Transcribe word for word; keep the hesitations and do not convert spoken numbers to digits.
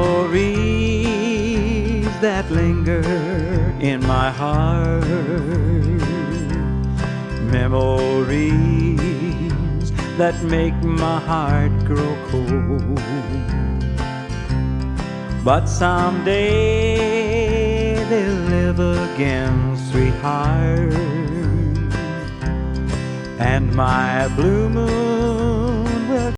Memories that linger in my heart, memories that make my heart grow cold. But someday they'll live again, sweetheart, and my blue moon